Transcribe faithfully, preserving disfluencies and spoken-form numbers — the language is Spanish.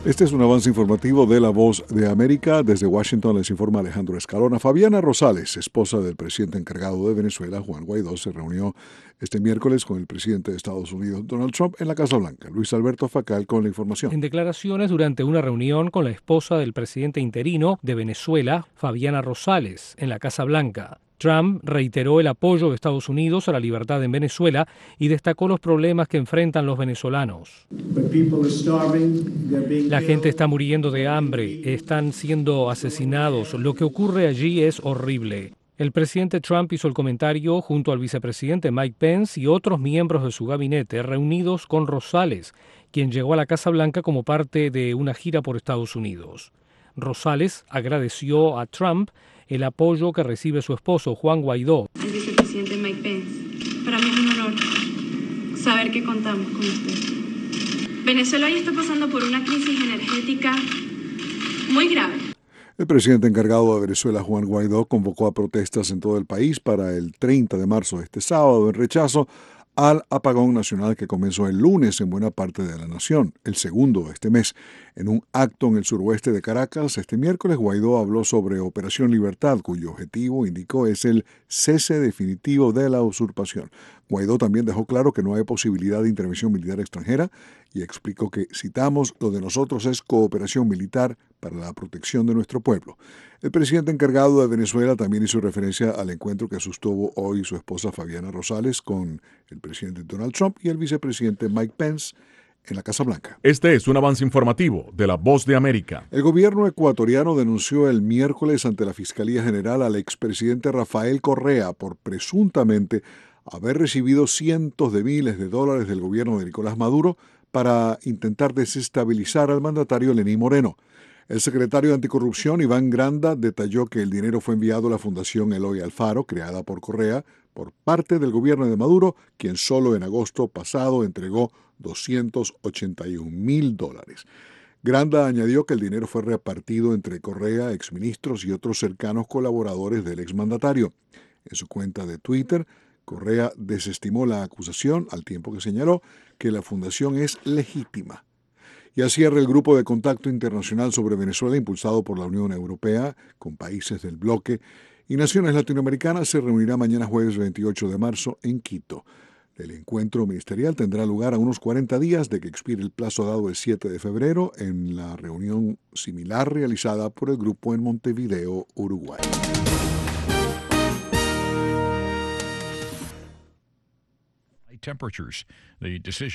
Este es un avance informativo de La Voz de América. Desde Washington les informa Alejandro Escalona. Fabiana Rosales, esposa del presidente encargado de Venezuela, Juan Guaidó, se reunió este miércoles con el presidente de Estados Unidos, Donald Trump, en la Casa Blanca. Luis Alberto Facal con la información. En declaraciones durante una reunión con la esposa del presidente interino de Venezuela, Fabiana Rosales, en la Casa Blanca, Trump reiteró el apoyo de Estados Unidos a la libertad en Venezuela y destacó los problemas que enfrentan los venezolanos. La gente está muriendo de hambre, están siendo asesinados, lo que ocurre allí es horrible. El presidente Trump hizo el comentario junto al vicepresidente Mike Pence y otros miembros de su gabinete reunidos con Rosales, quien llegó a la Casa Blanca como parte de una gira por Estados Unidos. Rosales agradeció a Trump el apoyo que recibe su esposo, Juan Guaidó. El vicepresidente Mike Pence, para mí es un honor saber que contamos con usted. Venezuela hoy está pasando por una crisis energética muy grave. El presidente encargado de Venezuela, Juan Guaidó, convocó a protestas en todo el país para el treinta de marzo de este sábado en rechazo al apagón nacional que comenzó el lunes en buena parte de la nación, el segundo de este mes. En un acto en el suroeste de Caracas, este miércoles, Guaidó habló sobre Operación Libertad, cuyo objetivo, indicó, es el cese definitivo de la usurpación. Guaidó también dejó claro que no hay posibilidad de intervención militar extranjera y explicó que, citamos, lo de nosotros es cooperación militar para la protección de nuestro pueblo. El presidente encargado de Venezuela también hizo referencia al encuentro que sostuvo hoy su esposa Fabiana Rosales con el presidente Donald Trump y el vicepresidente Mike Pence en la Casa Blanca. Este es un avance informativo de La Voz de América. El gobierno ecuatoriano denunció el miércoles ante la Fiscalía General al expresidente Rafael Correa por presuntamente haber recibido cientos de miles de dólares del gobierno de Nicolás Maduro para intentar desestabilizar al mandatario Lenín Moreno. El secretario de Anticorrupción, Iván Granda, detalló que el dinero fue enviado a la Fundación Eloy Alfaro, creada por Correa, por parte del gobierno de Maduro, quien solo en agosto pasado entregó doscientos ochenta y un mil dólares. Granda añadió que el dinero fue repartido entre Correa, exministros y otros cercanos colaboradores del exmandatario. En su cuenta de Twitter, Correa desestimó la acusación, al tiempo que señaló que la fundación es legítima. Y al cierre, el Grupo de Contacto Internacional sobre Venezuela, impulsado por la Unión Europea, con países del bloque y naciones latinoamericanas, se reunirá mañana jueves veintiocho de marzo en Quito. El encuentro ministerial tendrá lugar a unos cuarenta días de que expire el plazo dado el siete de febrero en la reunión similar realizada por el grupo en Montevideo, Uruguay. Temperatures. The decision